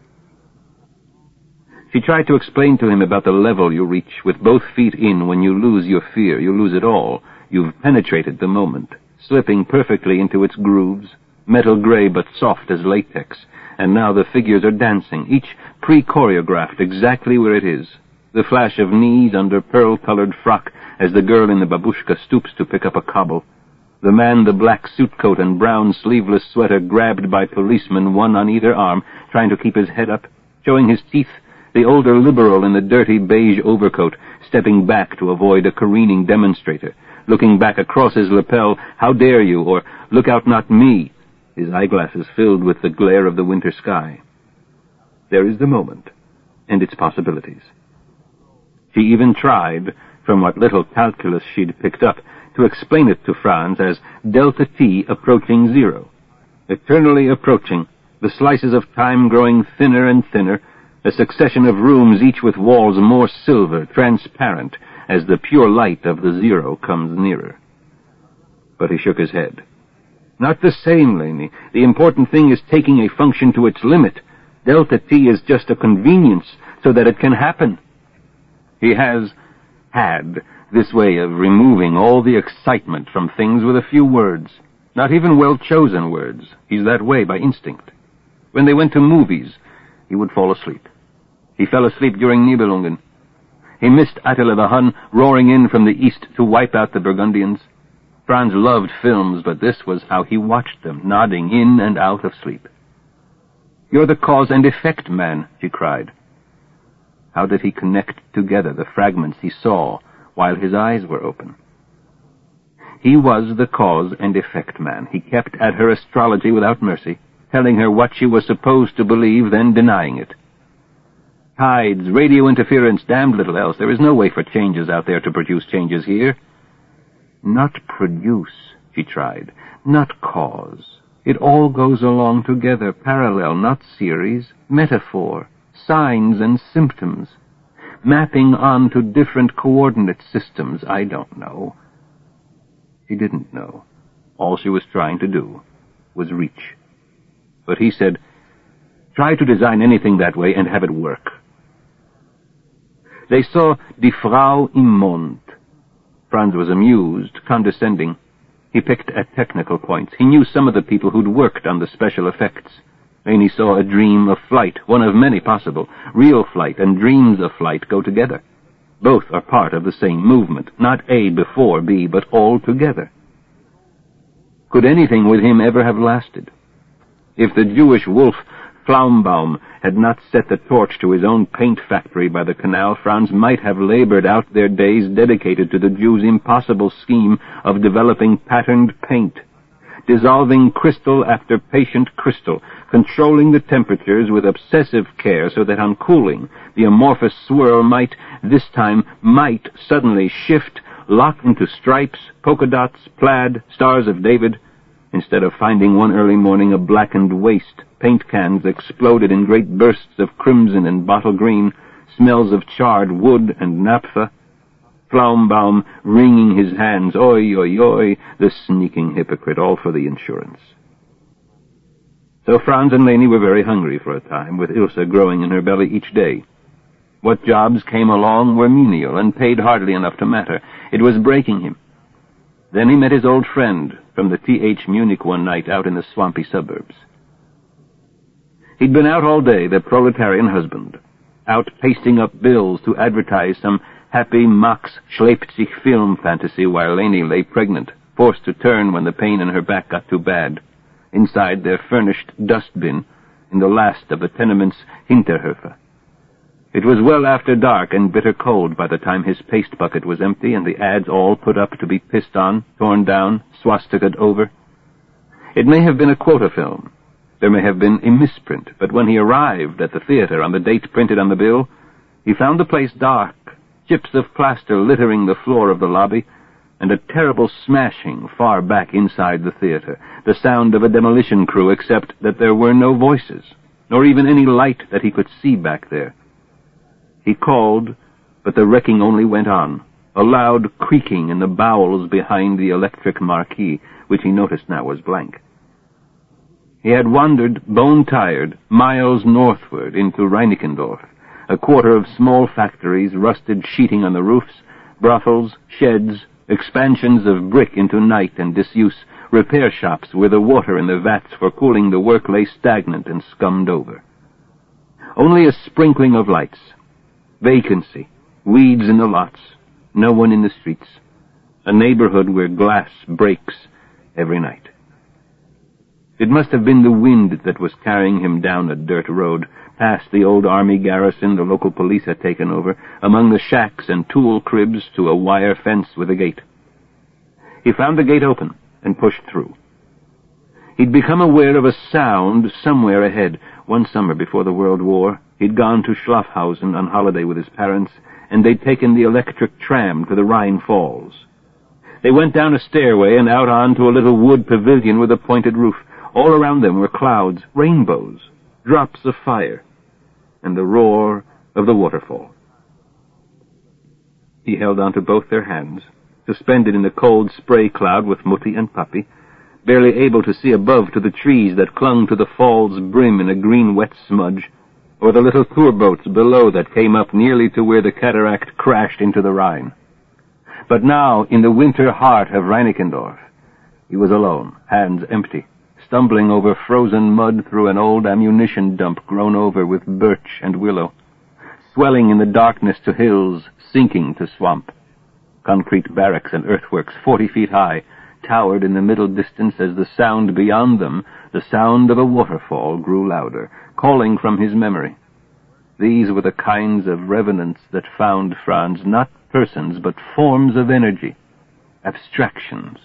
She tried to explain to him about the level you reach with both feet in. When you lose your fear, you lose it all. You've penetrated the moment, slipping perfectly into its grooves, metal gray but soft as latex, and now the figures are dancing, each pre-choreographed exactly where it is. The flash of knees under pearl-colored frock as the girl in the babushka stoops to pick up a cobble. The man, the black suit coat and brown sleeveless sweater, grabbed by policemen, one on either arm, trying to keep his head up, showing his teeth. The older liberal in the dirty beige overcoat, stepping back to avoid a careening demonstrator, looking back across his lapel, "How dare you?" or "Look out, not me," his eyeglasses filled with the glare of the winter sky. There is the moment, and its possibilities. She even tried, from what little calculus she'd picked up, to explain it to Franz as delta T approaching zero. Eternally approaching, the slices of time growing thinner and thinner, a succession of rooms each with walls more silver, transparent, as the pure light of the zero comes nearer. But he shook his head. "Not the same, Lainey. The important thing is taking a function to its limit. Delta T is just a convenience so that it can happen." He has had this way of removing all the excitement from things with a few words, not even well-chosen words. He's that way by instinct. When they went to movies, he would fall asleep. He fell asleep during Nibelungen. He missed Attila the Hun roaring in from the east to wipe out the Burgundians. Franz loved films, but this was how he watched them, nodding in and out of sleep. "You're the cause and effect man," she cried. How did he connect together the fragments he saw while his eyes were open? He was the cause and effect man. He kept at her astrology without mercy, telling her what she was supposed to believe, then denying it. Tides, radio interference, damned little else. There is no way for changes out there to produce changes here. Not produce, she tried. Not cause. It all goes along together, parallel, not series, metaphor, signs and symptoms, mapping onto different coordinate systems. I don't know. She didn't know. All she was trying to do was reach. But he said, try to design anything that way and have it work. They saw Die Frau im Mond. Franz was amused, condescending. He picked at technical points. He knew some of the people who'd worked on the special effects. Laney saw a dream of flight, one of many possible. Real flight and dreams of flight go together. Both are part of the same movement, not A before B, but all together. Could anything with him ever have lasted? If the Jewish wolf Flaumbaum had not set the torch to his own paint factory by the canal, Franz might have labored out their days dedicated to the Jews' impossible scheme of developing patterned paint, dissolving crystal after patient crystal, controlling the temperatures with obsessive care so that on cooling the amorphous swirl might suddenly shift, lock into stripes, polka dots, plaid, stars of David. Instead of finding one early morning a blackened waste, paint cans exploded in great bursts of crimson and bottle green, smells of charred wood and naphtha. Flaumbaum wringing his hands, oi, oi, oi, the sneaking hypocrite, all for the insurance. So Franz and Laney were very hungry for a time, with Ilse growing in her belly each day. What jobs came along were menial and paid hardly enough to matter. It was breaking him. Then he met his old friend from the T.H. Munich one night out in the swampy suburbs. He'd been out all day, the proletarian husband, out pasting up bills to advertise some happy Max schleppt sich film fantasy while Laney lay pregnant, forced to turn when the pain in her back got too bad, inside their furnished dustbin in the last of the tenement's Hinterhofe. It was well after dark and bitter cold by the time his paste bucket was empty and the ads all put up to be pissed on, torn down, swastika'd over. It may have been a quota film. There may have been a misprint, but when he arrived at the theater on the date printed on the bill, he found the place dark, chips of plaster littering the floor of the lobby, and a terrible smashing far back inside the theater, the sound of a demolition crew, except that there were no voices, nor even any light that he could see back there. He called, but the wrecking only went on, a loud creaking in the bowels behind the electric marquee, which he noticed now was blank. He had wandered, bone-tired, miles northward into Reinickendorf, a quarter of small factories, rusted sheeting on the roofs, brothels, sheds, expansions of brick into night and disuse, repair shops where the water in the vats for cooling the work lay stagnant and scummed over. Only a sprinkling of lights. Vacancy, weeds in the lots, no one in the streets, a neighborhood where glass breaks every night. It must have been the wind that was carrying him down a dirt road, past the old army garrison the local police had taken over, among the shacks and tool cribs to a wire fence with a gate. He found the gate open and pushed through. He'd become aware of a sound somewhere ahead. One summer before the World War, he'd gone to Schlafhausen on holiday with his parents, and they'd taken the electric tram to the Rhine Falls. They went down a stairway and out on to a little wood pavilion with a pointed roof. All around them were clouds, rainbows, drops of fire, and the roar of the waterfall. He held onto both their hands, suspended in the cold spray cloud with Mutti and Papi, barely able to see above to the trees that clung to the fall's brim in a green wet smudge, or the little tour boats below that came up nearly to where the cataract crashed into the Rhine. But now, in the winter heart of Reinickendorf, he was alone, hands empty, stumbling over frozen mud through an old ammunition dump grown over with birch and willow, swelling in the darkness to hills, sinking to swamp. Concrete barracks and earthworks 40 feet high towered in the middle distance as the sound beyond them, the sound of a waterfall, grew louder, calling from his memory. These were the kinds of revenants that found Franz not persons but forms of energy, abstractions.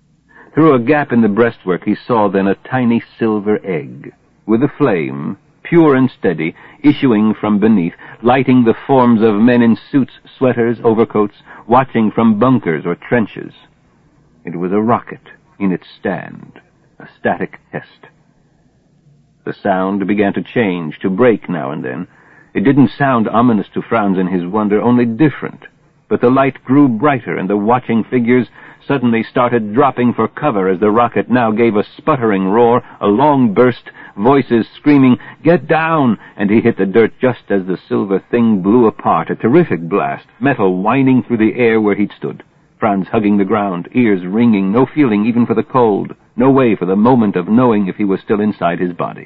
Through a gap in the breastwork he saw then a tiny silver egg, with a flame, pure and steady, issuing from beneath, lighting the forms of men in suits, sweaters, overcoats, watching from bunkers or trenches. It was a rocket in its stand, a static test. The sound began to change, to break now and then. It didn't sound ominous to Franz in his wonder, only different. But the light grew brighter, and the watching figures suddenly started dropping for cover as the rocket now gave a sputtering roar, a long burst, voices screaming, "Get down!" and he hit the dirt just as the silver thing blew apart, a terrific blast, metal whining through the air where he'd stood. Franz hugging the ground, ears ringing, no feeling even for the cold, no way for the moment of knowing if he was still inside his body.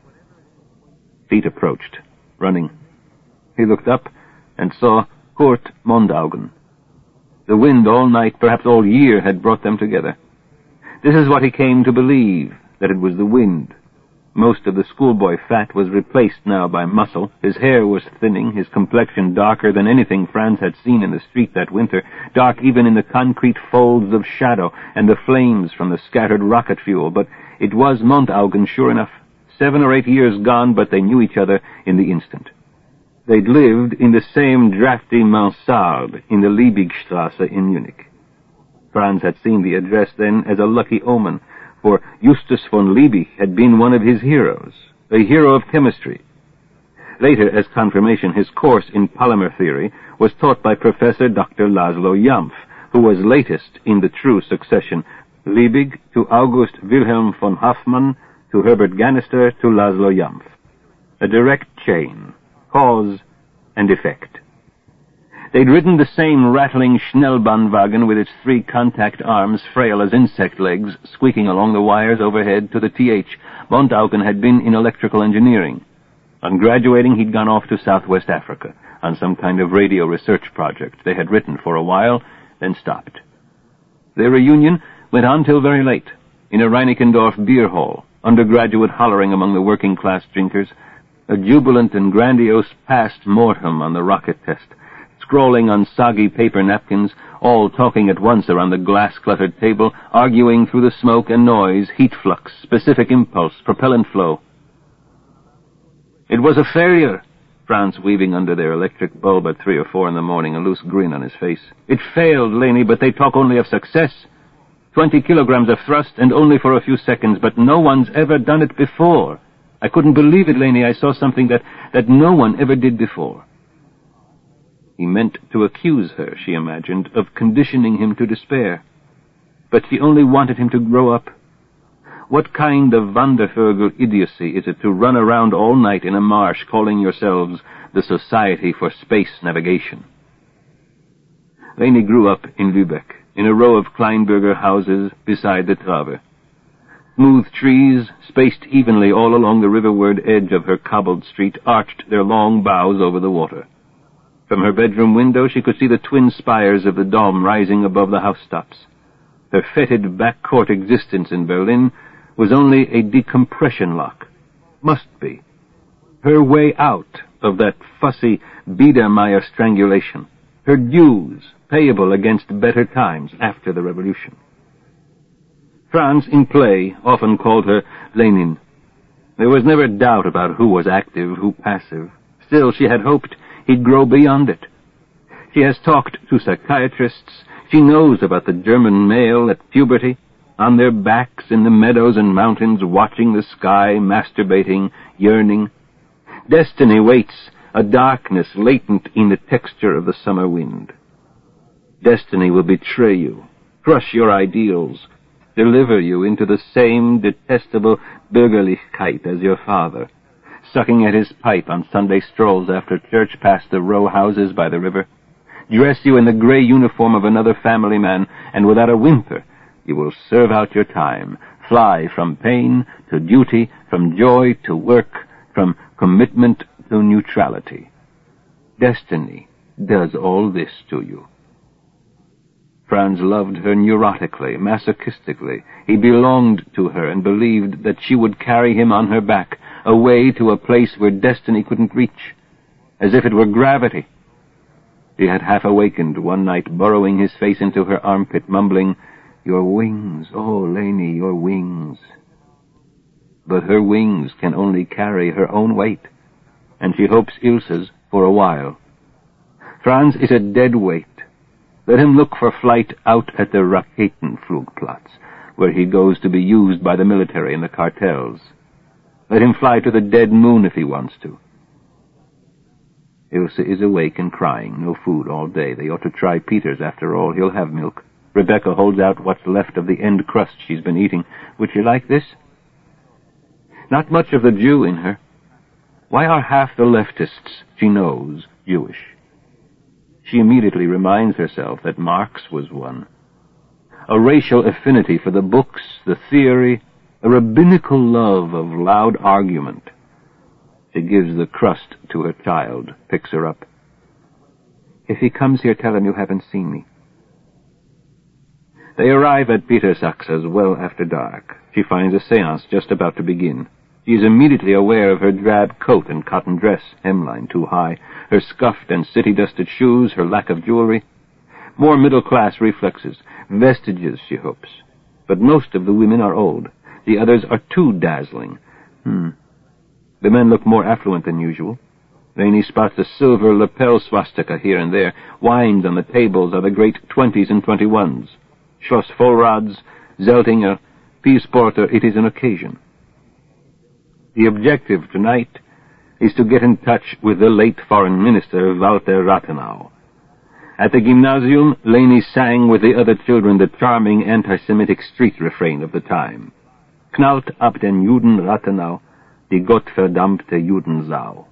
Feet approached, running. He looked up and saw Kurt Mondaugen. The wind all night, perhaps all year, had brought them together. This is what he came to believe, that it was the wind. Most of the schoolboy fat was replaced now by muscle. His hair was thinning, his complexion darker than anything Franz had seen in the street that winter, dark even in the concrete folds of shadow and the flames from the scattered rocket fuel. But it was Mondaugen, sure enough. 7 or 8 years gone, but they knew each other in the instant. They'd lived in the same drafty mansarde in the Liebigstrasse in Munich. Franz had seen the address then as a lucky omen, for Justus von Liebig had been one of his heroes, a hero of chemistry. Later, as confirmation, his course in polymer theory was taught by Professor Dr. Laszlo Jampf, who was latest in the true succession, Liebig to August Wilhelm von Hoffmann, to Herbert Ganister, to Laszlo Jampf. A direct chain, cause and effect. They'd ridden the same rattling Schnellbahnwagen with its 3 contact arms, frail as insect legs, squeaking along the wires overhead to the TH. Mondaugen had been in electrical engineering. On graduating, he'd gone off to Southwest Africa on some kind of radio research project. They had written for a while, then stopped. Their reunion went on till very late, in a Reinickendorf beer hall, undergraduate hollering among the working-class drinkers, a jubilant and grandiose post-mortem on the rocket test, scrawling on soggy paper napkins, all talking at once around the glass-cluttered table, arguing through the smoke and noise, heat flux, specific impulse, propellant flow. It was a failure, Franz weaving under their electric bulb at 3 or 4 in the morning, a loose grin on his face. It failed, Laney, but they talk only of success. 20 kilograms of thrust, and only for a few seconds, but no one's ever done it before. I couldn't believe it, Laney. I saw something that no one ever did before. He meant to accuse her, she imagined, of conditioning him to despair. But she only wanted him to grow up. What kind of Wandervögel idiocy is it to run around all night in a marsh calling yourselves the Society for Space Navigation? Laney grew up in Lübeck, in a row of Kleinbürger houses beside the Trave. Smooth trees, spaced evenly all along the riverward edge of her cobbled street, arched their long boughs over the water. From her bedroom window she could see the twin spires of the Dom rising above the housetops. Her fetid back-court existence in Berlin was only a decompression lock. Must be. Her way out of that fussy Biedermeier strangulation. Her dues payable against better times after the revolution. Franz, in play, often called her Lenin. There was never doubt about who was active, who passive. Still, she had hoped he'd grow beyond it. She has talked to psychiatrists. She knows about the German male at puberty, on their backs in the meadows and mountains, watching the sky, masturbating, yearning. Destiny waits, a darkness latent in the texture of the summer wind. Destiny will betray you, crush your ideals, deliver you into the same detestable Bürgerlichkeit as your father, sucking at his pipe on Sunday strolls after church past the row houses by the river, dress you in the gray uniform of another family man, and without a whimper you will serve out your time, fly from pain to duty, from joy to work, from commitment to neutrality. Destiny does all this to you. Franz loved her neurotically, masochistically. He belonged to her and believed that she would carry him on her back, away to a place where destiny couldn't reach, as if it were gravity. He had half awakened one night, burrowing his face into her armpit, mumbling, "Your wings, oh, Laney, your wings." but her wings can only carry her own weight, and she hopes Ilse's for a while. Franz is a dead weight. Let him look for flight out at the Raketenflugplatz, where he goes to be used by the military and the cartels. Let him fly to the dead moon if he wants to. Ilse is awake and crying. No food all day. They ought to try Peter's after all. He'll have milk. Rebecca holds out what's left of the end crust she's been eating. Would you like this? Not much of the Jew in her. Why are half the leftists she knows Jewish? She immediately reminds herself that Marx was one. A racial affinity for the books, the theory, a rabbinical love of loud argument. She gives the crust to her child, picks her up. If he comes here, tell him you haven't seen me. They arrive at Peter Sachse's well after dark. She finds a séance just about to begin. She is immediately aware of her drab coat and cotton dress, hemline too high, her scuffed and city-dusted shoes, her lack of jewelry. More middle-class reflexes, vestiges, she hopes. But most of the women are old. The others are too dazzling. The men look more affluent than usual. Rainey spots a silver lapel swastika here and there. Wines on the tables are the great 20s and 21s. Schloss Vollrads, Zeltinger, Piesporter, it is an occasion. The objective tonight is to get in touch with the late foreign minister, Walter Rathenau. At the gymnasium, Leni sang with the other children the charming anti-Semitic street refrain of the time. Knallt ab den Juden Rathenau, die gottverdammte Judensau.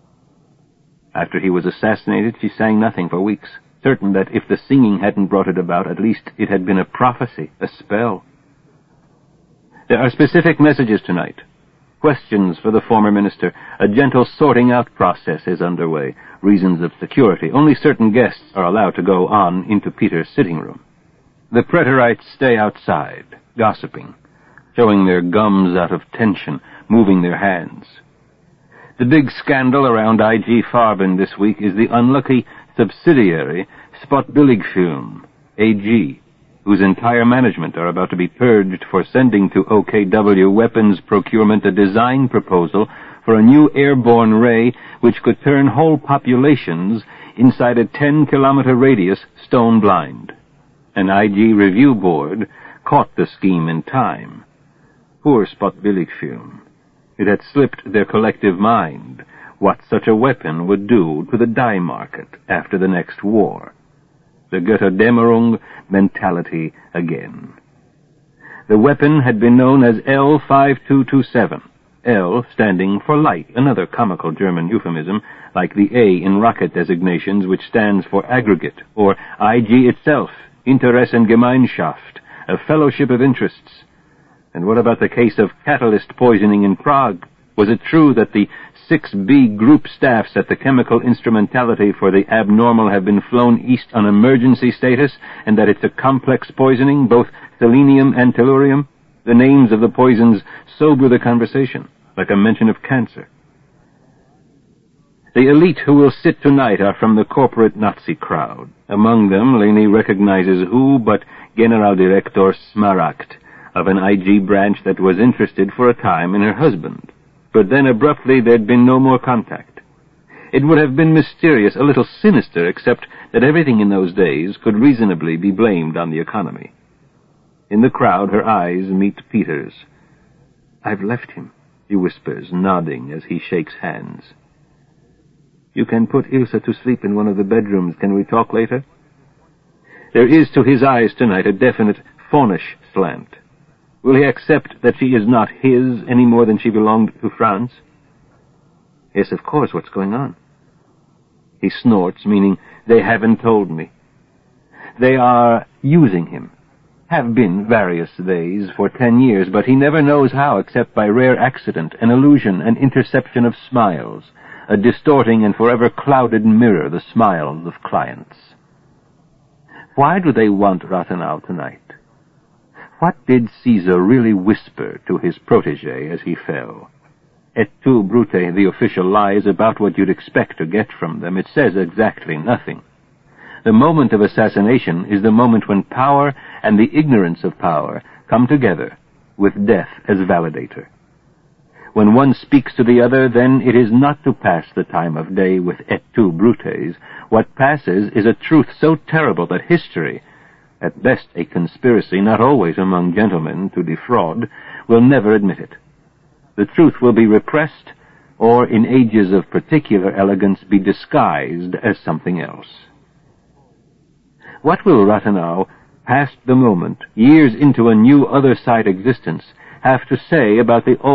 After he was assassinated, she sang nothing for weeks, certain that if the singing hadn't brought it about, at least it had been a prophecy, a spell. There are specific messages tonight. Questions for the former minister. A gentle sorting-out process is underway. Reasons of security. Only certain guests are allowed to go on into Peter's sitting room. The Pretorites stay outside, gossiping, showing their gums out of tension, moving their hands. The big scandal around I.G. Farben this week is the unlucky subsidiary Spotbilligfilm, AG, whose entire management are about to be purged for sending to OKW Weapons Procurement a design proposal for a new airborne ray which could turn whole populations inside a 10-kilometer radius stone blind. An IG review board caught the scheme in time. Poor Spotbilligfilm. It had slipped their collective mind what such a weapon would do to the dye market after the next war. The Götterdämmerung mentality again. The weapon had been known as L5227, L standing for light, another comical German euphemism, like the A in rocket designations, which stands for aggregate, or IG itself, Interessengemeinschaft, a fellowship of interests. And what about the case of catalyst poisoning in Prague? Was it true that the 6B group staffs at the chemical instrumentality for the abnormal have been flown east on emergency status, and that it's a complex poisoning, both selenium and tellurium? The names of the poisons sober the conversation, like a mention of cancer. The elite who will sit tonight are from the corporate Nazi crowd. Among them, Leni recognizes who but Generaldirektor Smaragd, of an IG branch that was interested for a time in her husband. But then abruptly there'd been no more contact. It would have been mysterious, a little sinister, except that everything in those days could reasonably be blamed on the economy. In the crowd, her eyes meet Peter's. "I've left him," he whispers, nodding as he shakes hands. "You can put Ilse to sleep in one of the bedrooms. Can we talk later?" There is to his eyes tonight a definite faunish slant. Will he accept that she is not his any more than she belonged to Franz? "Yes, of course. What's going on?" He snorts, meaning, "They haven't told me." They are using him. Have been various days for 10 years, but he never knows how except by rare accident, an illusion, an interception of smiles, a distorting and forever clouded mirror, the smiles of clients. Why do they want Rathenau tonight? What did Caesar really whisper to his protégé as he fell? Et tu, Brute, the official lie, is about what you'd expect to get from them. It says exactly nothing. The moment of assassination is the moment when power and the ignorance of power come together, with death as validator. When one speaks to the other, then it is not to pass the time of day with et tu, brutes. What passes is a truth so terrible that history, at best a conspiracy not always among gentlemen to defraud, will never admit it. The truth will be repressed, or in ages of particular elegance be disguised as something else. What will Rathenau, past the moment, years into a new other-side existence, have to say about the